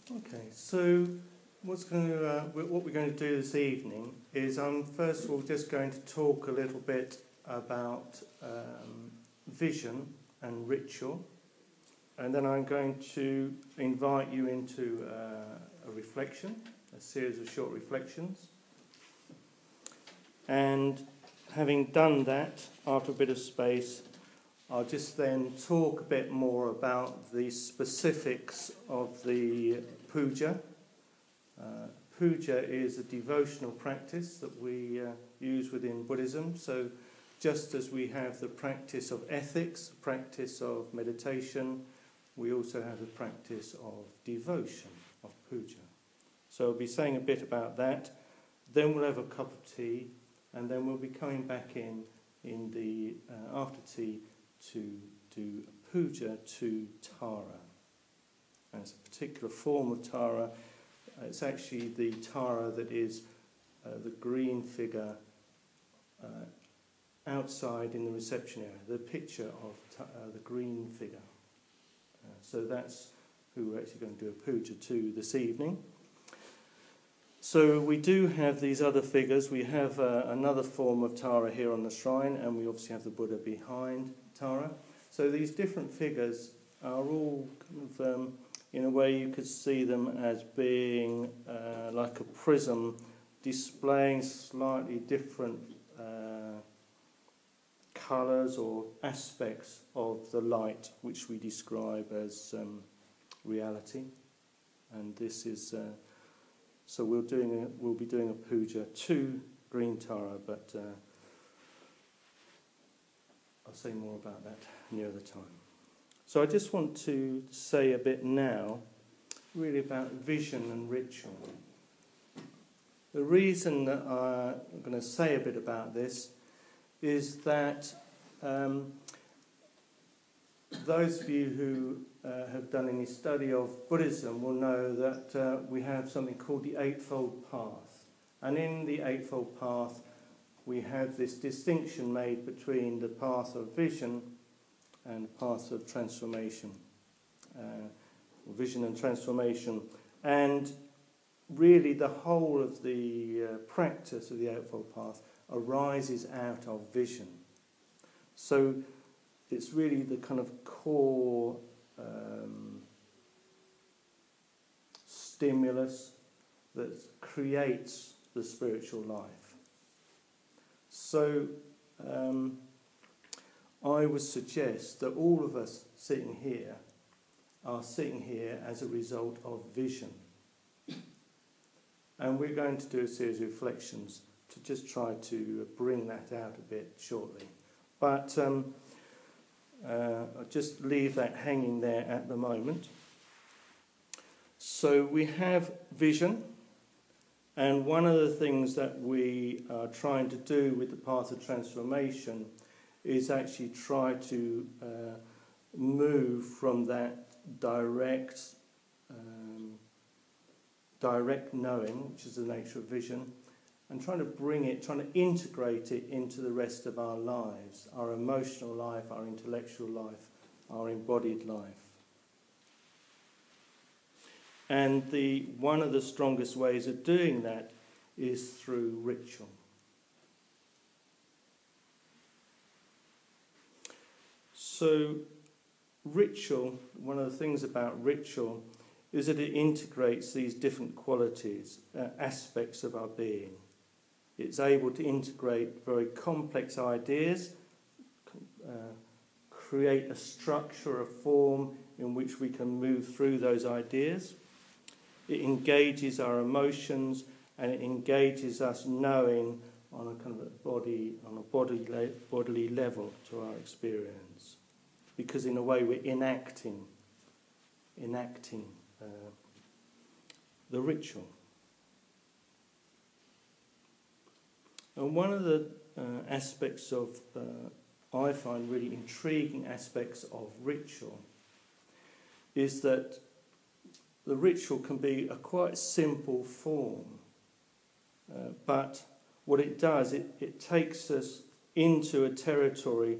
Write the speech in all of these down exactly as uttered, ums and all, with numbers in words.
Okay, so what's going to, uh, what we're going to do this evening is I'm first of all just going to talk a little bit about um, vision and ritual, and then I'm going to invite you into uh, a reflection, a series of short reflections. And having done that, after a bit of space, I'll just then talk a bit more about the specifics of the puja. Uh, puja is a devotional practice that we uh, use within Buddhism. So just as we have the practice of ethics, the practice of meditation, we also have the practice of devotion, of puja. So I'll be saying a bit about that. Then we'll have a cup of tea, and then we'll be coming back in in the uh, after tea to do a puja to Tara. And it's a particular form of Tara. It's actually the Tara that is uh, the green figure uh, outside in the reception area, the picture of ta- uh, the green figure. Uh, so that's who we're actually going to do a puja to this evening. So we do have these other figures. We have uh, another form of Tara here on the shrine, and we obviously have the Buddha behind Tara. So these different figures are all kind of, um, in a way you could see them as being uh, like a prism displaying slightly different uh, colours or aspects of the light, which we describe as um, reality. And this is... Uh, So we're doing a, we'll be doing a puja to green Tara, but uh, I'll say more about that near the time. So I just want to say a bit now, really about vision and ritual. The reason that I'm going to say a bit about this is that um, those of you who Uh, have done any study of Buddhism will know that uh, we have something called the Eightfold Path. And in the Eightfold Path, we have this distinction made between the path of vision and the path of transformation. Uh, vision and transformation. And really the whole of the uh, practice of the Eightfold Path arises out of vision. So it's really the kind of core Um, stimulus that creates the spiritual life. So um, I would suggest that all of us sitting here are sitting here as a result of vision. And we're going to do a series of reflections to just try to bring that out a bit shortly. But um, Uh, I'll just leave that hanging there at the moment. So we have vision, and one of the things that we are trying to do with the path of transformation is actually try to uh, move from that direct, um, direct knowing, which is the nature of vision, and trying to bring it, trying to integrate it into the rest of our lives, our emotional life, our intellectual life, our embodied life. And the one of the strongest ways of doing that is through ritual. So ritual, one of the things about ritual is that it integrates these different qualities, uh, aspects of our being. It's able to integrate very complex ideas, uh, create a structure, a form in which we can move through those ideas. It engages our emotions, and it engages us knowing on a kind of a body, on a body le- bodily level to our experience. Because in a way we're enacting, enacting uh, the ritual. And one of the uh, aspects of, uh, I find really intriguing aspects of ritual is that the ritual can be a quite simple form. Uh, but what it does, it, it takes us into a territory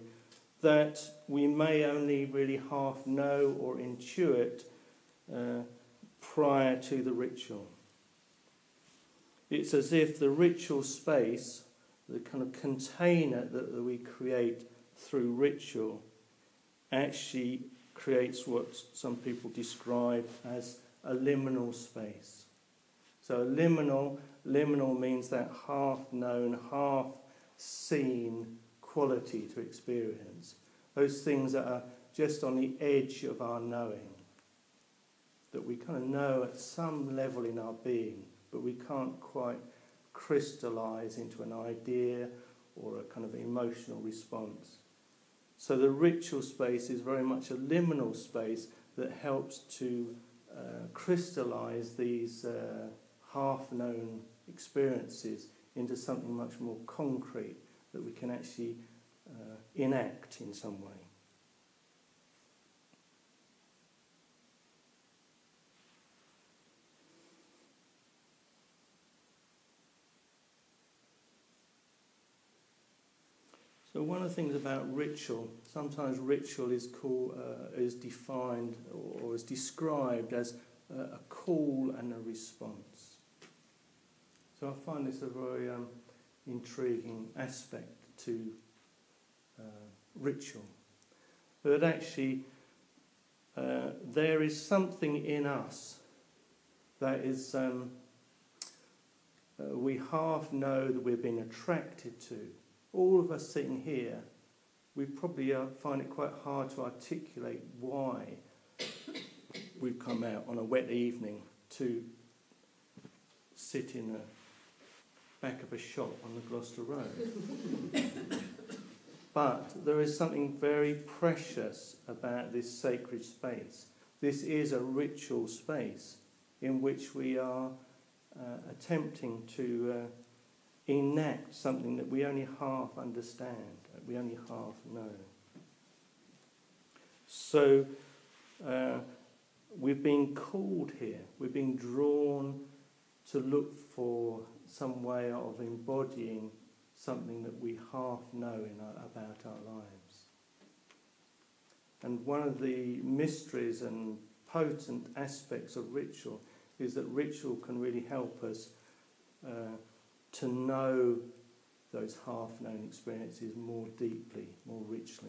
that we may only really half know or intuit uh, prior to the ritual. It's as if the ritual space, the kind of container that, that we create through ritual, actually creates what some people describe as a liminal space. So a liminal, liminal means that half-known, half-seen quality to experience. Those things that are just on the edge of our knowing, that we kind of know at some level in our being, but we can't quite crystallize into an idea or a kind of emotional response. So the ritual space is very much a liminal space that helps to uh, crystallize these uh, half-known experiences into something much more concrete that we can actually uh, enact in some way. So one of the things about ritual, sometimes ritual is called, uh, is defined or, or is described as uh, a call and a response. So I find this a very um, intriguing aspect to uh, ritual. But actually, uh, there is something in us that is, um, uh, we half know that we're being attracted to. All of us sitting here, we probably uh, find it quite hard to articulate why we've come out on a wet evening to sit in the back of a shop on the Gloucester Road. But there is something very precious about this sacred space. This is a ritual space in which we are uh, attempting to uh, enact something that we only half understand, that we only half know. So uh, we've been called here, we've been drawn to look for some way of embodying something that we half know in our, about our lives. And one of the mysteries and potent aspects of ritual is that ritual can really help us uh, to know those half-known experiences more deeply, more richly.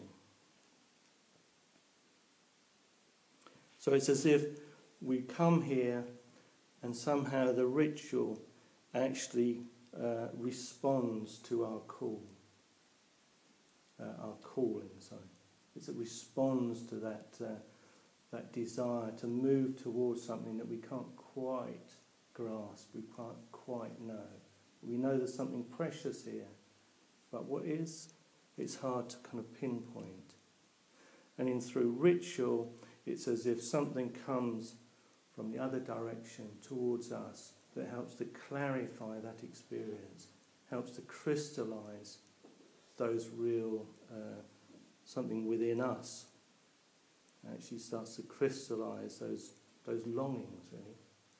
So it's as if we come here and somehow the ritual actually uh, responds to our call, uh, our calling, sorry. It's, it responds to that, uh, that desire to move towards something that we can't quite grasp, we can't quite know. We know there's something precious here, but what is, it's hard to kind of pinpoint. And in through ritual, it's as if something comes from the other direction towards us that helps to clarify that experience, helps to crystallize those real, uh, something within us. It actually starts to crystallize those, those longings, really.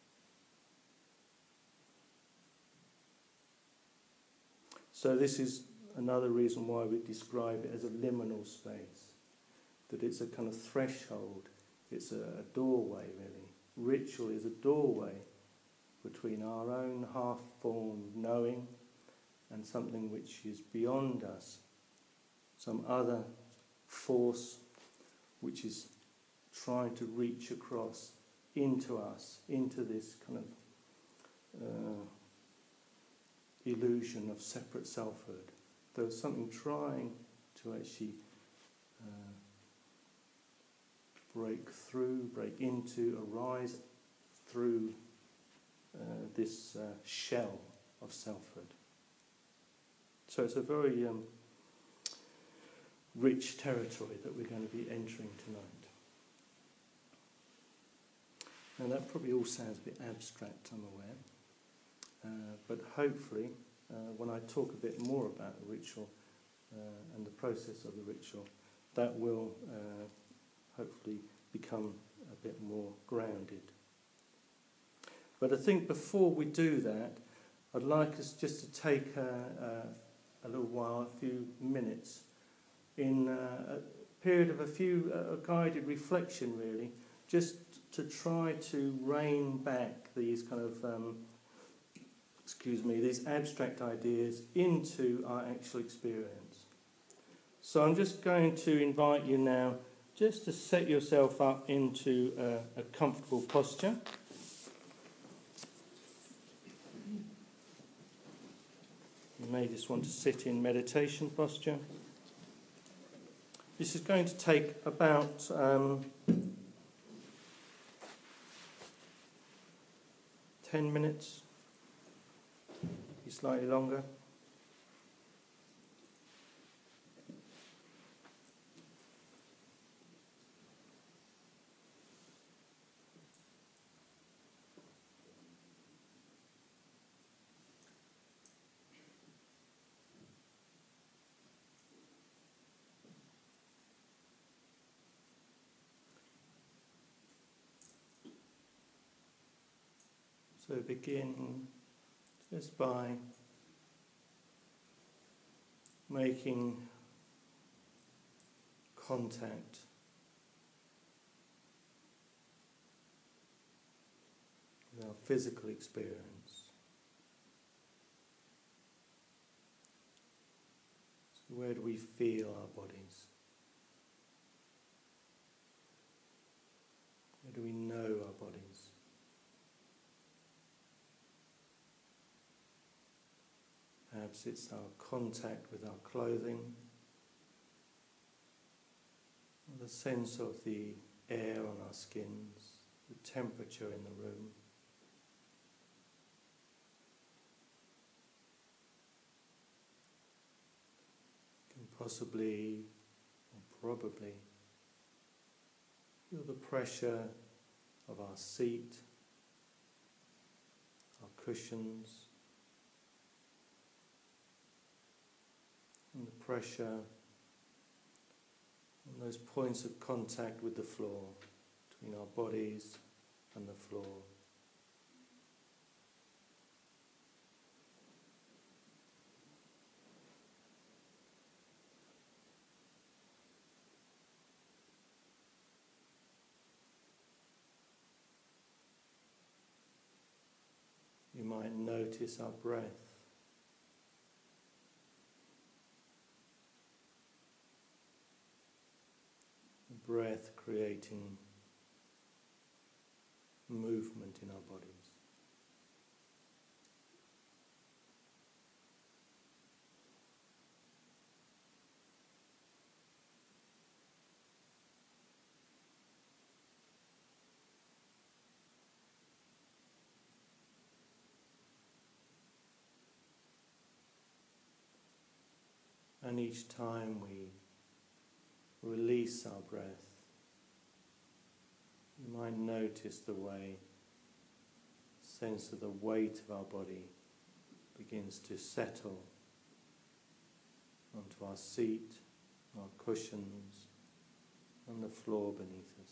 So this is another reason why we describe it as a liminal space, that it's a kind of threshold, it's a, a doorway really. Ritual is a doorway between our own half-formed knowing and something which is beyond us, some other force which is trying to reach across into us, into this kind of uh, illusion of separate selfhood. There's something trying to actually uh, break through, break into, arise through uh, this uh, shell of selfhood. So it's a very um, rich territory that we're going to be entering tonight. Now that probably all sounds a bit abstract, I'm aware. Uh, but hopefully, uh, when I talk a bit more about the ritual uh, and the process of the ritual, that will uh, hopefully become a bit more grounded. But I think before we do that, I'd like us just to take a, a, a little while, a few minutes, in uh, a period of a few uh, guided reflection really, just to try to rein back these kind of, um, excuse me, these abstract ideas into our actual experience. So I'm just going to invite you now just to set yourself up into a, a comfortable posture. You may just want to sit in meditation posture. This is going to take about um, ten minutes, maybe slightly longer. So begin just by making contact with our physical experience. So where do we feel our bodies? Where do we know our bodies? Perhaps it's our contact with our clothing, or the sense of the air on our skins, the temperature in the room. You can possibly, or probably, feel the pressure of our seat, our cushions, and the pressure on those points of contact with the floor, between our bodies and the floor. You might notice our breath. Breath creating movement in our bodies. And each time we release our breath, you might notice the way, sense of the weight of our body begins to settle onto our seat, our cushions, and the floor beneath us.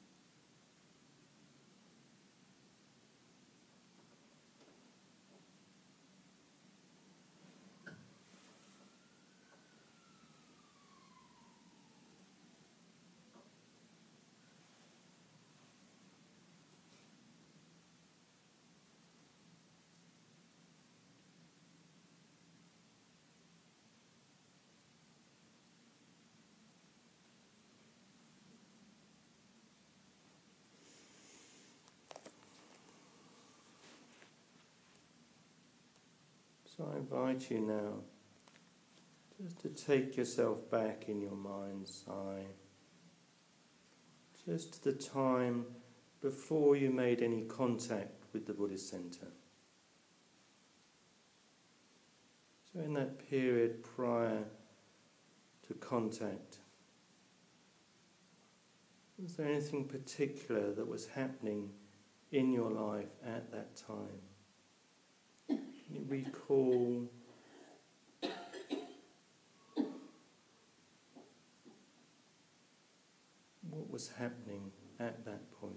So I invite you now just to take yourself back in your mind's eye, just to the time before you made any contact with the Buddhist Center. So in that period prior to contact, was there anything particular that was happening in your life at that time? Can you recall what was happening at that point?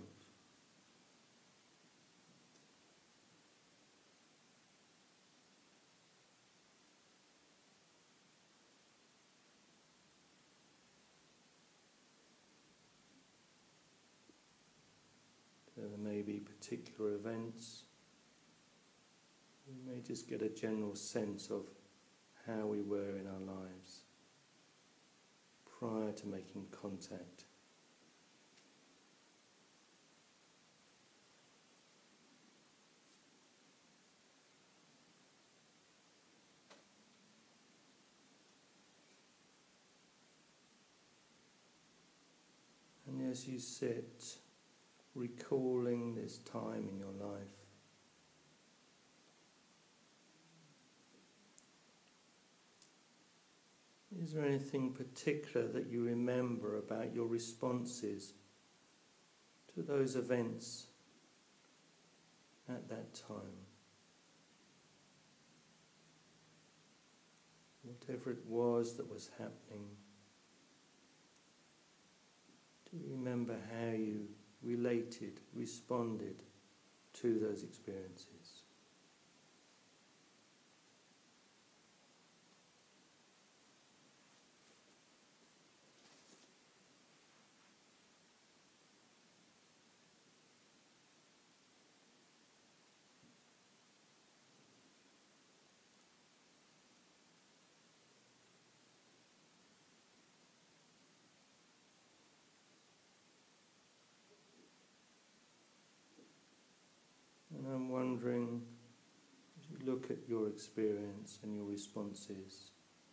particular events. We may just get a general sense of how we were in our lives prior to making contact. And as you sit, recalling this time in your life, is there anything particular that you remember about your responses to those events at that time? Whatever it was that was happening, do you remember how you related, responded to those experiences? And I'm wondering, as you look at your experience and your responses,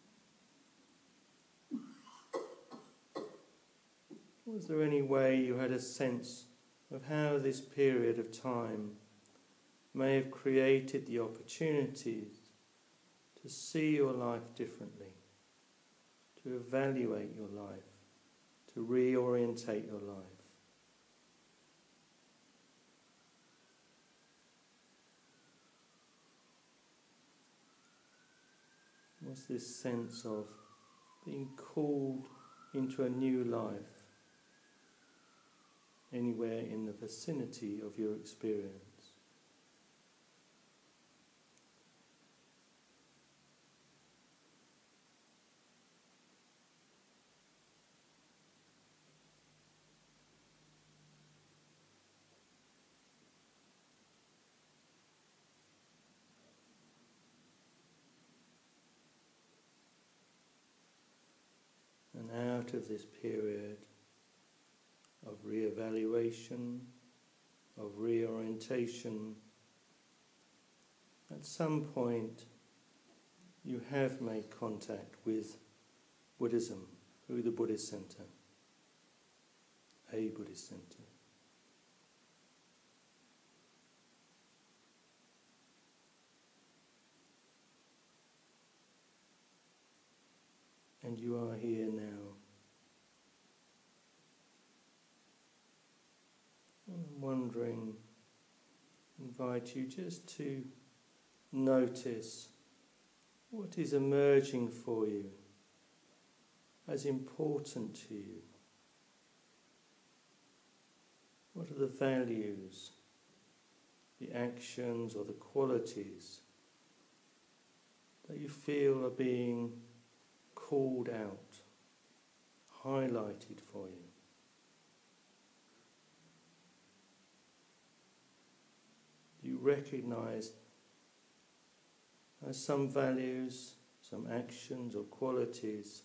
was there any way you had a sense of how this period of time may have created the opportunities to see your life differently, to evaluate your life, to reorientate your life? Was this sense of being called into a new life anywhere in the vicinity of your experience? And out of this period of re-evaluation, of reorientation, at some point you have made contact with Buddhism through the Buddhist Center, a Buddhist Center. And you are here now. I'm wondering, invite you just to notice what is emerging for you as important to you. What are the values, the actions or the qualities that you feel are being called out, highlighted for you? Do you recognize as some values, some actions or qualities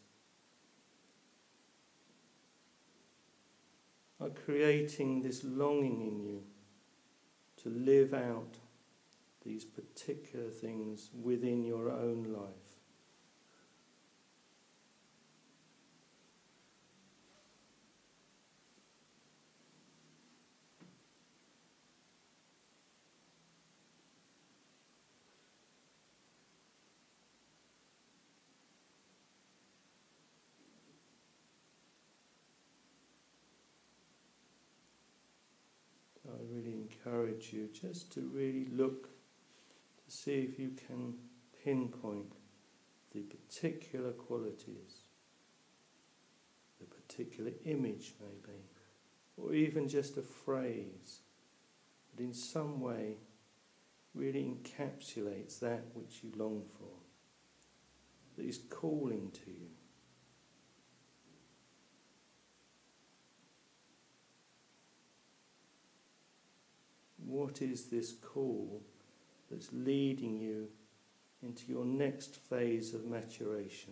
are creating this longing in you to live out these particular things within your own life? I really encourage you just to really look to see if you can pinpoint the particular qualities, the particular image maybe, or even just a phrase that in some way really encapsulates that which you long for, that is calling to you. What is this call that's leading you into your next phase of maturation?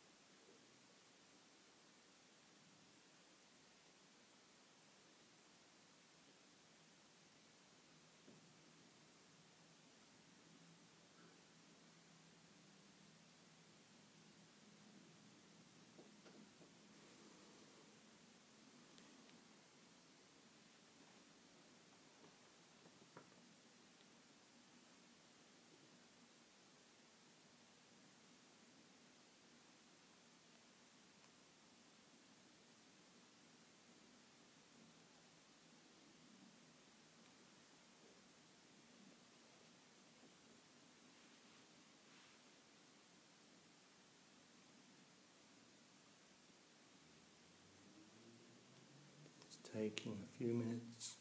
It's taking a few minutes.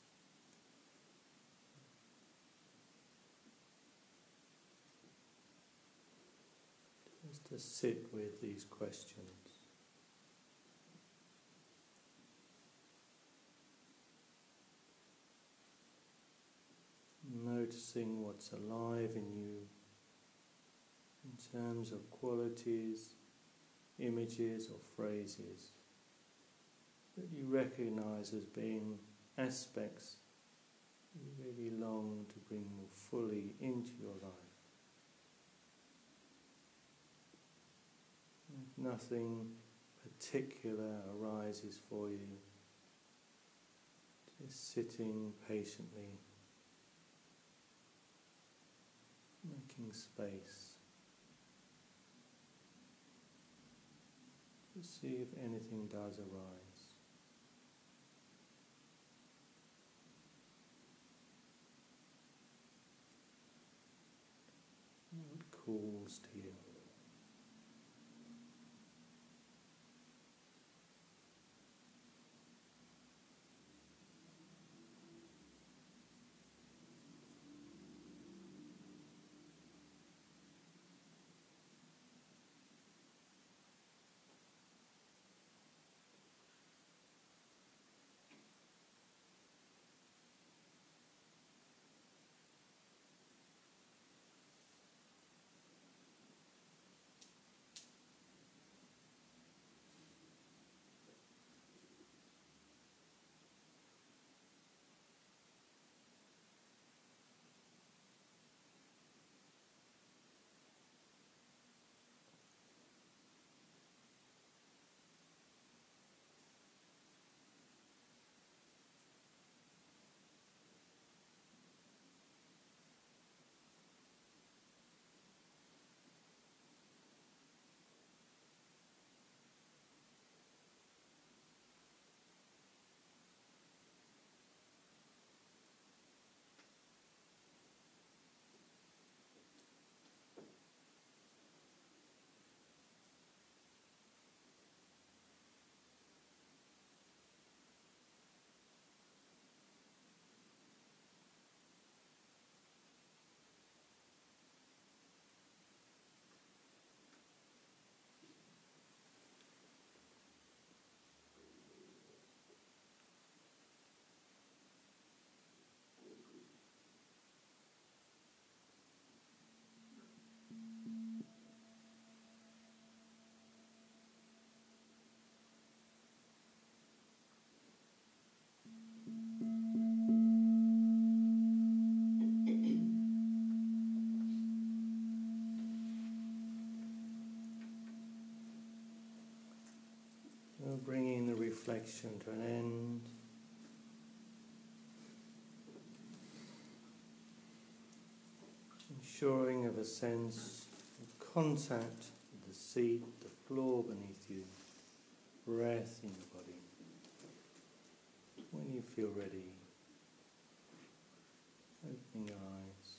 Just to sit with these questions. Noticing what's alive in you in terms of qualities, images or phrases that you recognize as being aspects you really long to bring more fully into your life. If nothing particular arises for you, just sitting patiently, making space to see if anything does arise. What calls to you? Bringing the reflection to an end. Ensuring of a sense of contact with the seat, the floor beneath you, breath in your body. When you feel ready, opening your eyes.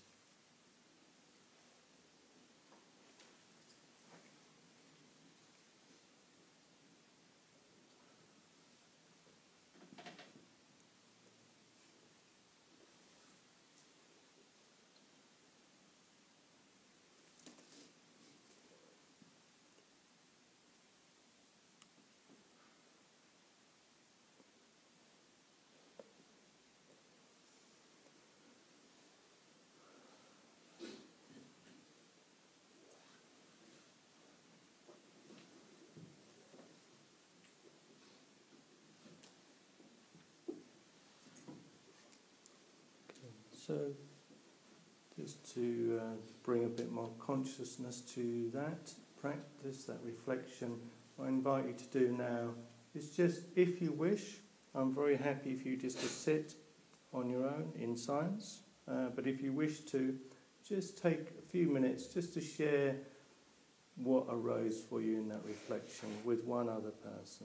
So just to uh, bring a bit more consciousness to that practice, that reflection, what I invite you to do now is just, if you wish, I'm very happy for you just to sit on your own in silence, uh, but if you wish to, just take a few minutes just to share what arose for you in that reflection with one other person.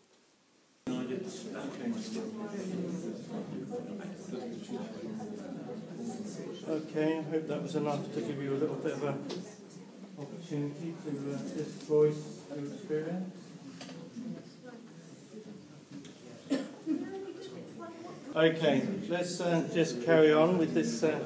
Okay, I hope that was enough to give you a little bit of an opportunity to uh, just voice your experience. Okay, let's uh, just carry on with this. Uh,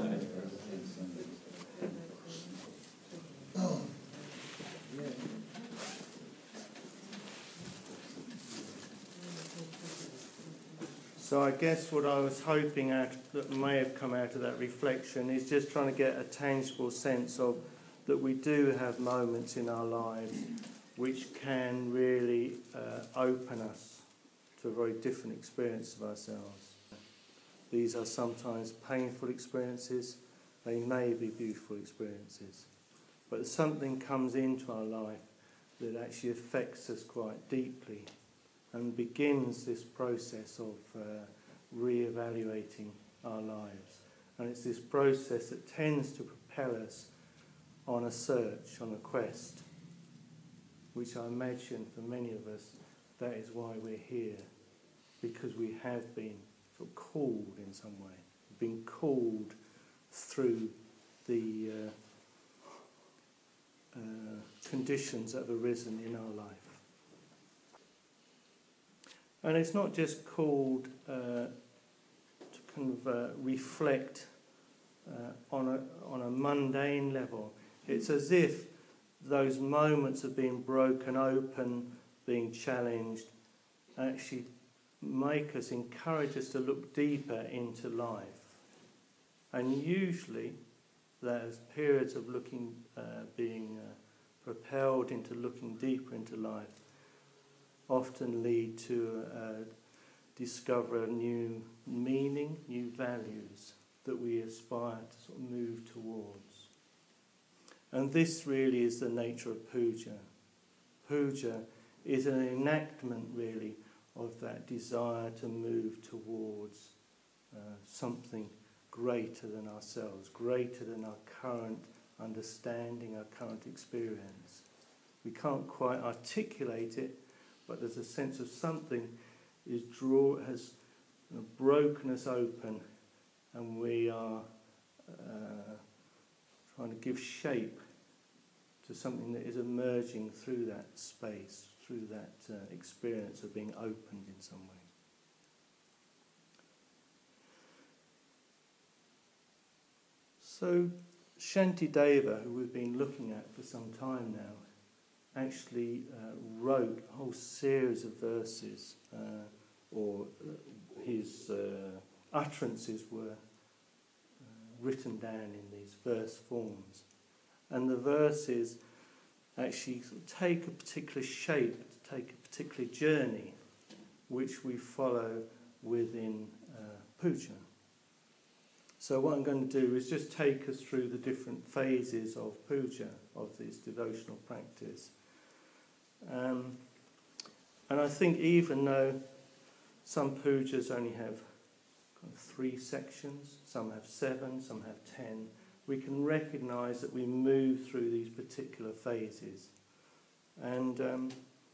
So I guess what I was hoping at, that may have come out of that reflection is just trying to get a tangible sense of that we do have moments in our lives which can really uh, open us to a very different experience of ourselves. These are sometimes painful experiences, they may be beautiful experiences, but something comes into our life that actually affects us quite deeply and begins this process of uh, re-evaluating our lives. And it's this process that tends to propel us on a search, on a quest, which I imagine for many of us, that is why we're here, because we have been sort of called in some way, been called through the uh, uh, conditions that have arisen in our life. And it's not just called uh, to kind of uh, reflect uh, on a on a mundane level. It's as if those moments of being broken open, being challenged, actually make us, encourage us to look deeper into life. And usually, there's periods of looking, uh, being uh, propelled into looking deeper into life, often lead to uh, discover a new meaning, new values that we aspire to sort of move towards. And this really is the nature of puja. Puja is an enactment really of that desire to move towards uh, something greater than ourselves, greater than our current understanding, our current experience. We can't quite articulate it, but there's a sense of something is draw has you know, broken us open, and we are uh, trying to give shape to something that is emerging through that space, through that uh, experience of being opened in some way. So Shantideva, who we've been looking at for some time now, actually uh, wrote a whole series of verses, uh, or uh, his uh, utterances were uh, written down in these verse forms. And the verses actually sort of take a particular shape, take a particular journey, which we follow within uh, puja. So what I'm going to do is just take us through the different phases of puja, of this devotional practice. Um, and I think even though some pujas only have kind of three sections, some have seven, some have ten, we can recognise that we move through these particular phases. And um,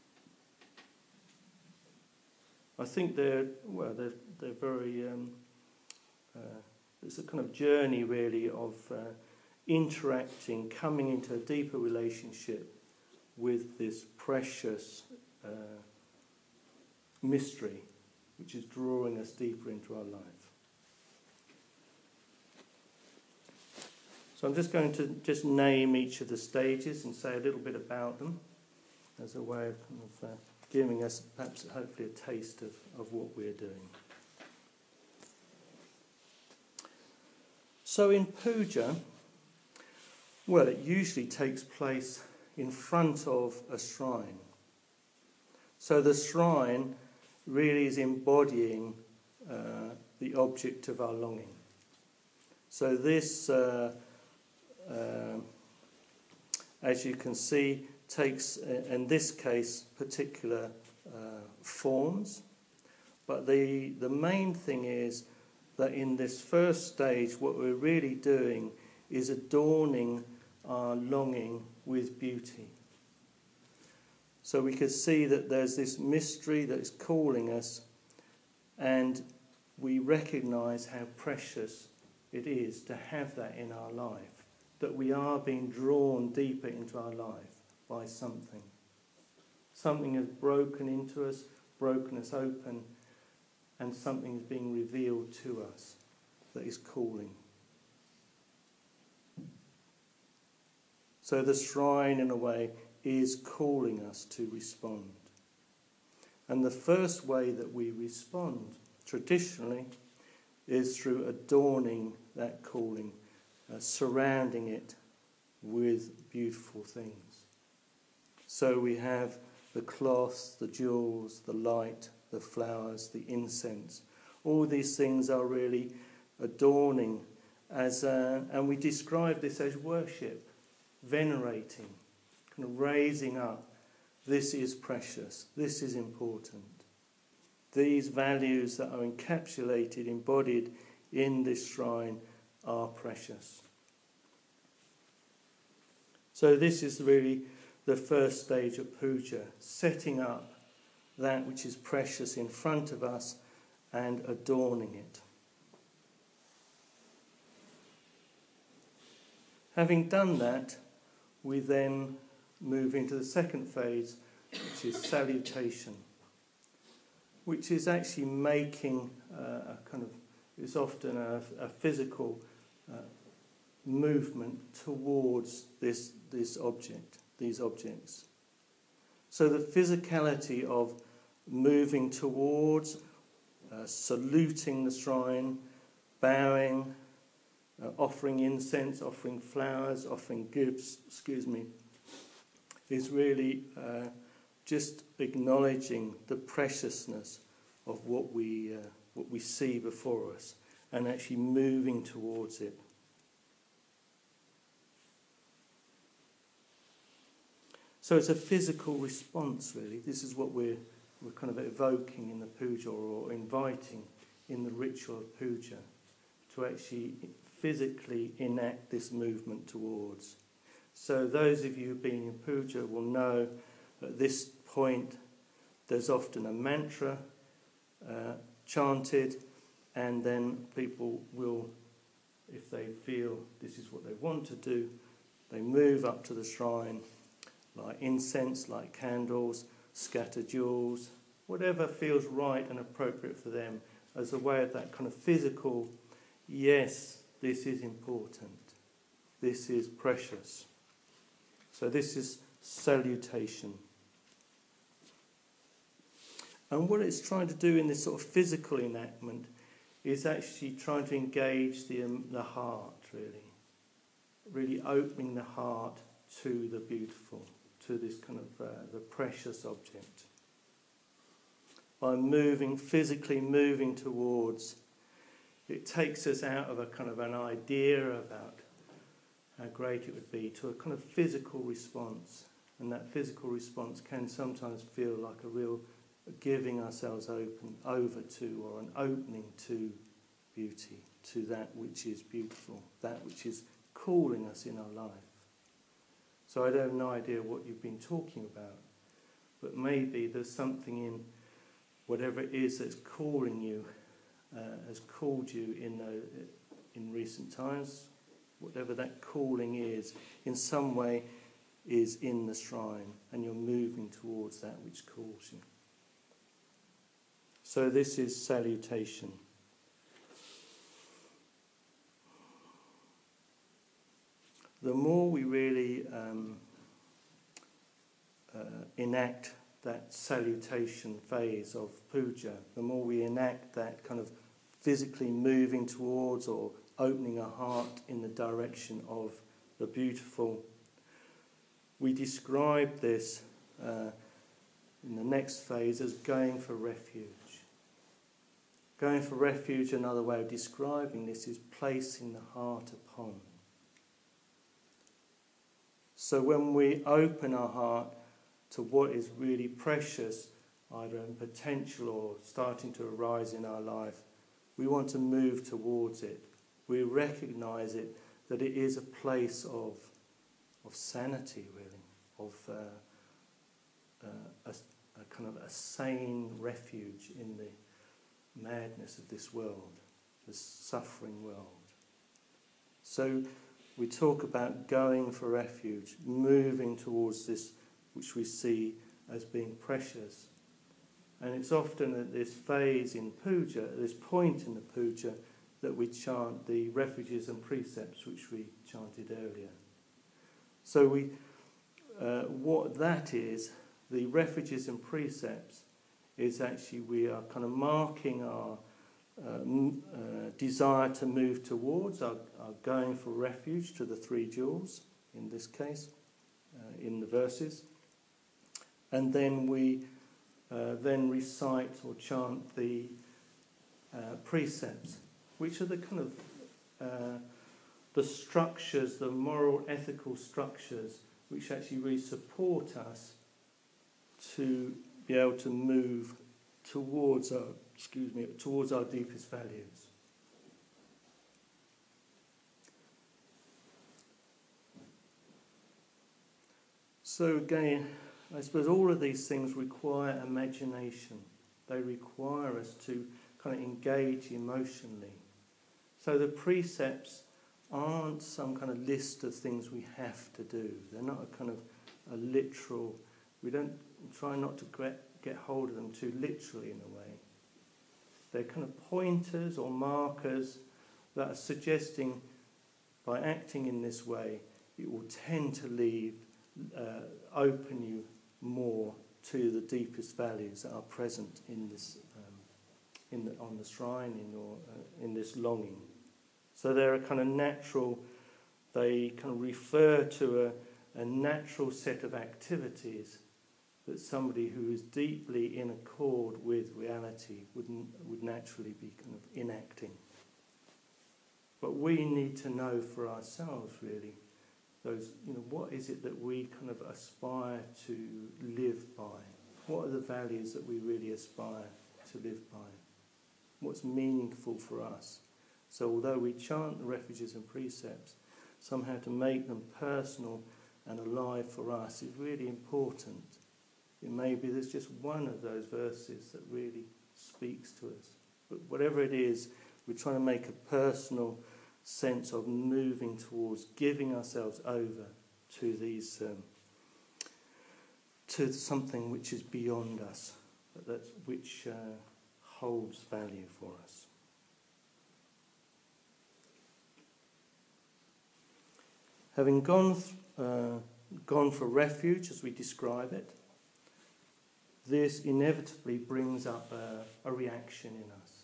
I think they're, well, they're, they're very, um, uh, it's a kind of journey really of uh, interacting, coming into a deeper relationship with this precious uh, mystery which is drawing us deeper into our life. So I'm just going to just name each of the stages and say a little bit about them as a way of, kind of uh, giving us perhaps hopefully a taste of, of what we're doing. So in puja, well, it usually takes place in front of a shrine. So the shrine really is embodying uh, the object of our longing. So this, uh, uh, as you can see, takes, in this case, particular uh, forms. But the, the main thing is that in this first stage, what we're really doing is adorning our longing with beauty. So we can see that there's this mystery that is calling us, and we recognise how precious it is to have that in our life, that we are being drawn deeper into our life by something. Something has broken into us, broken us open, and something is being revealed to us that is calling. So the shrine, in a way, is calling us to respond. And the first way that we respond, traditionally, is through adorning that calling, uh, surrounding it with beautiful things. So we have the cloth, the jewels, the light, the flowers, the incense. All these things are really adorning, as uh, and we describe this as worship, venerating, kind of raising up. This is precious. This is important. These values that are encapsulated, embodied in this shrine are precious. So this is really the first stage of puja, setting up that which is precious in front of us and adorning it. Having done that, we then move into the second phase, which is salutation, which is actually making uh, a kind of, it's often a, a physical uh, movement towards this, this object, these objects. So the physicality of moving towards, uh, saluting the shrine, bowing, uh, offering incense, offering flowers, offering gifts, excuse me, is really uh, just acknowledging the preciousness of what we uh, what we see before us and actually moving towards it. So it's a physical response, really. This is what we're we're kind of evoking in the puja, or inviting in the ritual of puja, to actually physically enact this movement towards. So those of you who've been in puja will know at this point there's often a mantra uh, chanted, and then people will, if they feel this is what they want to do, they move up to the shrine, light incense, light candles, scatter jewels, whatever feels right and appropriate for them, as a way of that kind of physical, yes, this is important, this is precious. So this is salutation. And what it's trying to do in this sort of physical enactment is actually trying to engage the, um, the heart, really. Really opening the heart to the beautiful, to this kind of uh, the precious object. By moving, physically moving towards, it takes us out of a kind of an idea about how great it would be to a kind of physical response. And that physical response can sometimes feel like a real giving ourselves open over to, or an opening to beauty, to that which is beautiful, that which is calling us in our life. So I have no idea what you've been talking about, but maybe there's something in whatever it is that's calling you, uh, has called you in the, in recent times, whatever that calling is, in some way is in the shrine, and you're moving towards that which calls you. So this is salutation. The more we really um, uh, enact that salutation phase of puja, the more we enact that kind of physically moving towards or opening our heart in the direction of the beautiful, we describe this uh, in the next phase as going for refuge. Going for refuge, another way of describing this, is placing the heart upon. So when we open our heart to what is really precious, either in potential or starting to arise in our life, we want to move towards it. We recognise it, that it is a place of, of sanity, really, of uh, uh, a, a kind of a sane refuge in the madness of this world, this suffering world. So we talk about going for refuge, moving towards this which we see as being precious. And it's often at this phase in puja, at this point in the puja, that we chant the refuges and precepts which we chanted earlier. So we, uh, what that is, the refuges and precepts, is actually we are kind of marking our uh, m- uh, desire to move towards, our, our going for refuge to the three jewels, in this case, uh, in the verses. And then we uh, then recite or chant the uh, precepts, which are the kind of uh, the structures, the moral, ethical structures, which actually really support us to be able to move towards our, excuse me, towards our deepest values. So again, I suppose all of these things require imagination. They require us to kind of engage emotionally. So the precepts aren't some kind of list of things we have to do. They're not a kind of a literal, we don't try not to get, get hold of them too literally in a way. They're kind of pointers or markers that are suggesting by acting in this way, it will tend to leave, uh, open you more to the deepest values that are present in this, um, in the, on the shrine, in your, uh, in this longing. So they're a kind of natural. They kind of refer to a, a natural set of activities that somebody who is deeply in accord with reality would would naturally be kind of enacting. But we need to know for ourselves, really, those, you know, what is it that we kind of aspire to live by? What are the values that we really aspire to live by? What's meaningful for us? So although we chant the refuges and precepts, somehow to make them personal and alive for us is really important. It may be there's just one of those verses that really speaks to us. But whatever it is, we're trying to make a personal sense of moving towards giving ourselves over to these, um, to something which is beyond us, that which uh, holds value for us. Having gone, uh, gone for refuge, as we describe it, this inevitably brings up a, a reaction in us.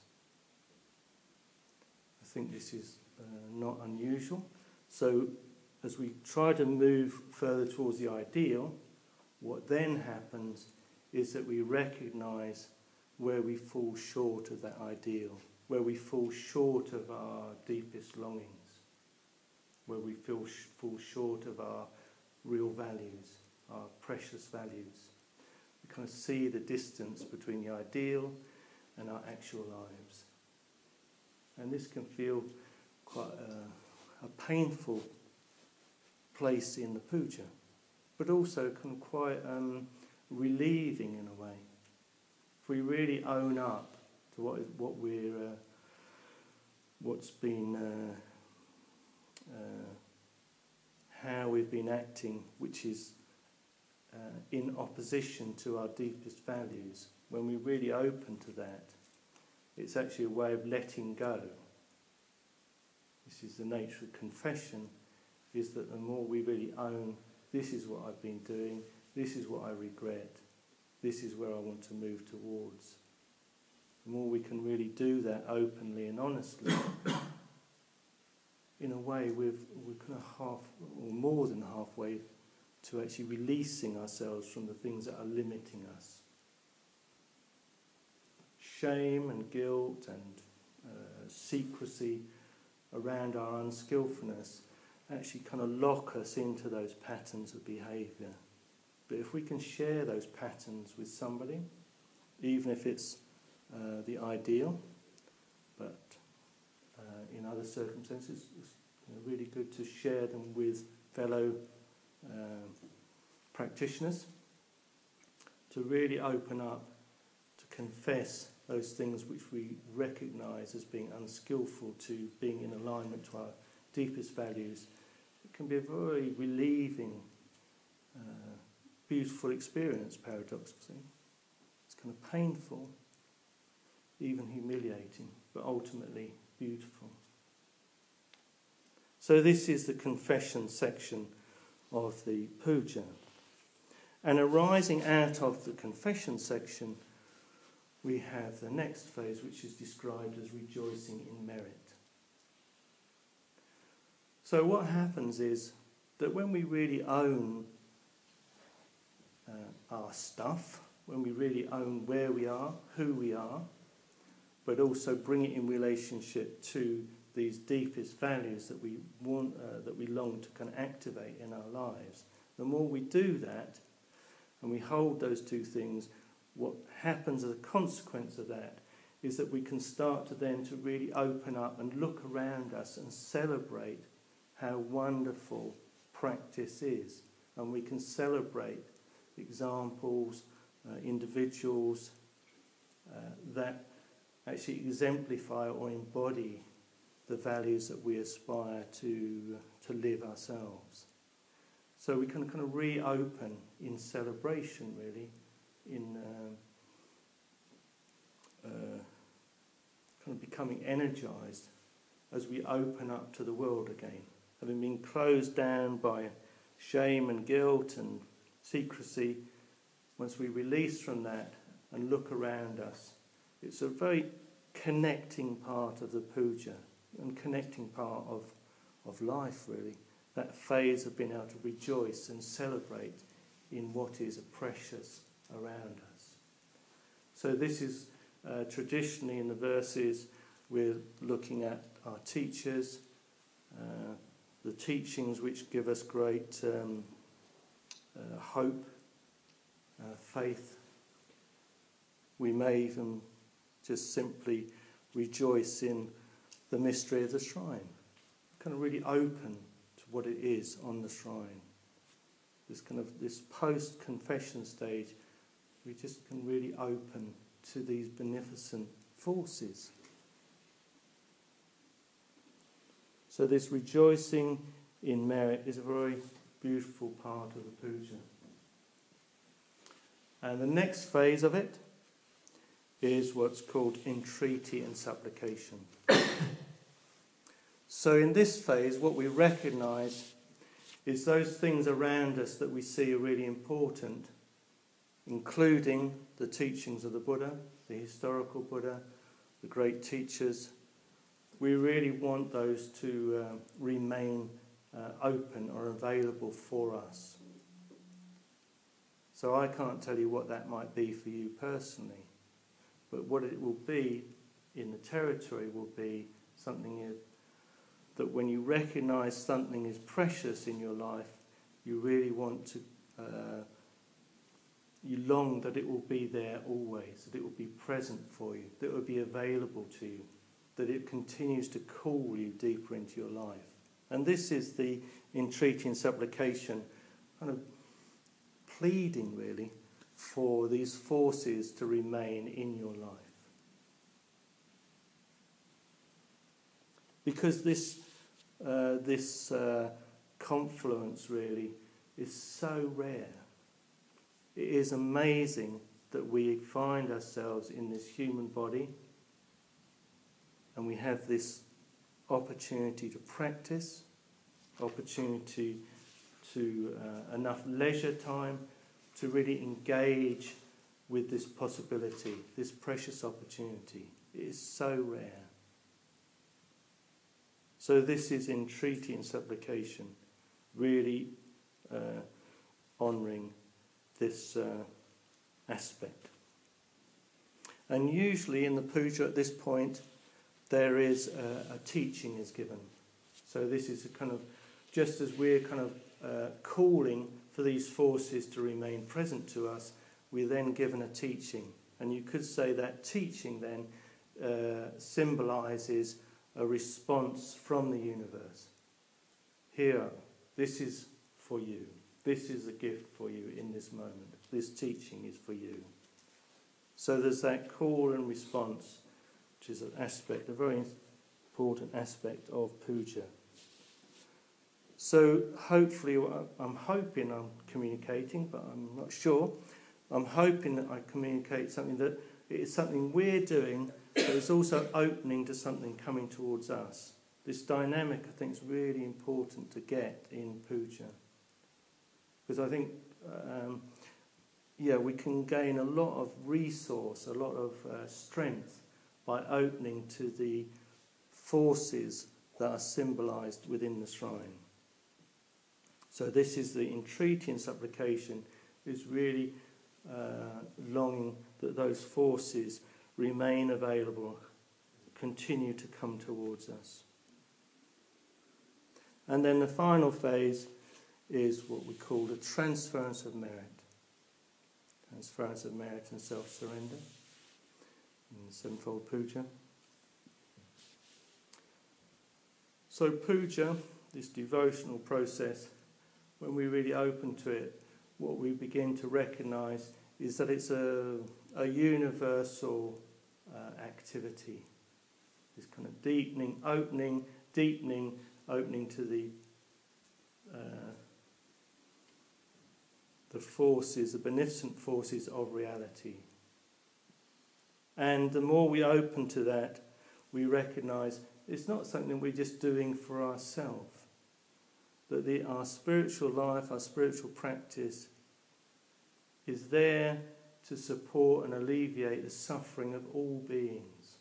I think this is uh, not unusual. So as we try to move further towards the ideal, what then happens is that we recognise where we fall short of that ideal, where we fall short of our deepest longings, where we feel sh- fall short of our real values, our precious values. We kind of see the distance between the ideal and our actual lives. And this can feel quite a, a painful place in the puja, but also kind of quite um, relieving in a way. If we really own up to what is, what we're, uh, what's been, uh, uh, how we've been acting, which is uh, in opposition to our deepest values, when we're really open to that, it's actually a way of letting go. This is the nature of confession, is that the more we really own, this is what I've been doing, this is what I regret, this is where I want to move towards. The more we can really do that openly and honestly, in a way we've, we're kind of half, or more than halfway, to actually releasing ourselves from the things that are limiting us. shame and guilt and uh, secrecy around our unskillfulness actually kind of lock us into those patterns of behaviour. But if we can share those patterns with somebody, even if it's uh, the ideal, but uh, in other circumstances, it's you know, really good to share them with fellow uh, practitioners, to really open up, to confess those things which we recognise as being unskillful, to being in alignment to our deepest values. It can be a very relieving, uh, beautiful experience, paradoxically. It's kind of painful, even humiliating, but ultimately beautiful. So this is the confession section of the puja. And arising out of the confession section, we have the next phase, which is described as rejoicing in merit. So what happens is that when we really own uh, our stuff, when we really own where we are, who we are, but also bring it in relationship to these deepest values that we want, uh, that we long to kind of activate in our lives, the more we do that, and we hold those two things, what happens as a consequence of that is that we can start to then to really open up and look around us and celebrate how wonderful practice is. And we can celebrate examples, uh, individuals uh, that actually exemplify or embody the values that we aspire to, to live ourselves. So we can kind of reopen in celebration, really, in um, uh, kind of becoming energized as we open up to the world again. Having been closed down by shame and guilt and secrecy, once we release from that and look around us, it's a very connecting part of the puja and connecting part of, of life, really. That phase of being able to rejoice and celebrate in what is precious around us. So this is uh, traditionally in the verses we're looking at our teachers, uh, the teachings which give us great um, uh, hope, uh, faith. We may even just simply rejoice in the mystery of the shrine, kind of really open to what it is on the shrine. This kind of this post-confession stage, we just can really open to these beneficent forces. So this rejoicing in merit is a very beautiful part of the puja. And the next phase of it is what's called entreaty and supplication. So in this phase, what we recognise is those things around us that we see are really important, including the teachings of the Buddha, the historical Buddha, the great teachers. We really want those to uh, remain uh, open or available for us. So I can't tell you what that might be for you personally, but what it will be in the territory will be something that when you recognise something is precious in your life, you really want to, uh, you long that it will be there always, that it will be present for you, that it will be available to you, that it continues to call you deeper into your life. And this is the entreaty and supplication, kind of pleading really for these forces to remain in your life. Because this uh, this uh, confluence really is so rare. It is amazing that we find ourselves in this human body and we have this opportunity to practice, opportunity to uh, enough leisure time to really engage with this possibility, this precious opportunity. It is so rare. So this is entreaty and supplication, really uh, honouring this uh, aspect. And usually in the puja at this point, there is a, a teaching is given. So this is a kind of, just as we're kind of uh, calling for these forces to remain present to us, we're then given a teaching. And you could say that teaching then uh, symbolises a response from the universe. Here, this is for you. This is a gift for you in this moment. This teaching is for you. So there's that call and response, which is an aspect, a very important aspect of puja. So hopefully, I'm hoping I'm communicating, but I'm not sure. I'm hoping that I communicate something that it is something we're doing, but it's also opening to something coming towards us. This dynamic, I think, is really important to get in puja. Because I think, um, yeah, we can gain a lot of resource, a lot of uh, strength by opening to the forces that are symbolised within the shrine. So this is the entreaty and supplication is really uh, longing that those forces remain available, continue to come towards us. And then the final phase is what we call the transference of merit. Transference of merit and self-surrender in the sevenfold puja. So puja, this devotional process, when we really open to it, what we begin to recognise is that it's a, a universal uh, activity. This kind of deepening, opening, deepening, opening to the uh, the forces, the beneficent forces of reality. And the more we open to that, we recognise it's not something we're just doing for ourselves. That the, our spiritual life, our spiritual practice is there to support and alleviate the suffering of all beings.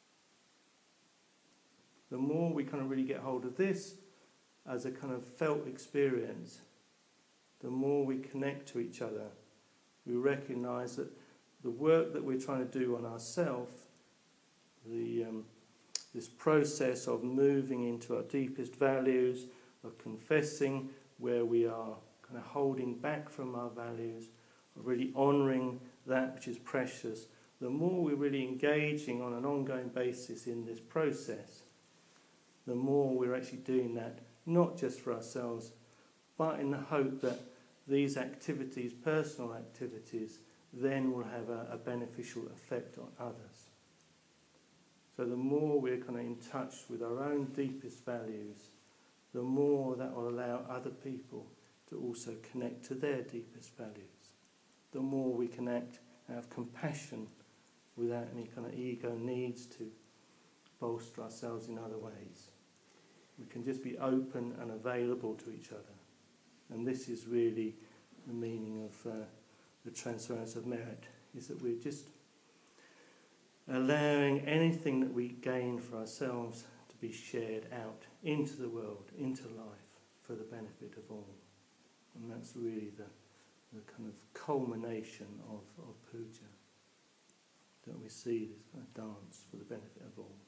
The more we kind of really get hold of this as a kind of felt experience, the more we connect to each other. We recognise that the work that we're trying to do on ourselves, the um, this process of moving into our deepest values, of confessing where we are kind of holding back from our values, of really honouring that which is precious, the more we're really engaging on an ongoing basis in this process, the more we're actually doing that, not just for ourselves, but in the hope that these activities, personal activities, then will have a, a beneficial effect on others. So the more we're kind of in touch with our own deepest values, the more that will allow other people to also connect to their deepest values. The more we connect and have compassion without any kind of ego needs to bolster ourselves in other ways. We can just be open and available to each other. And this is really the meaning of uh, the transference of merit, is that we're just allowing anything that we gain for ourselves to be shared out into the world, into life, for the benefit of all. And that's really the, the kind of culmination of, of puja, that we see this kind of dance for the benefit of all.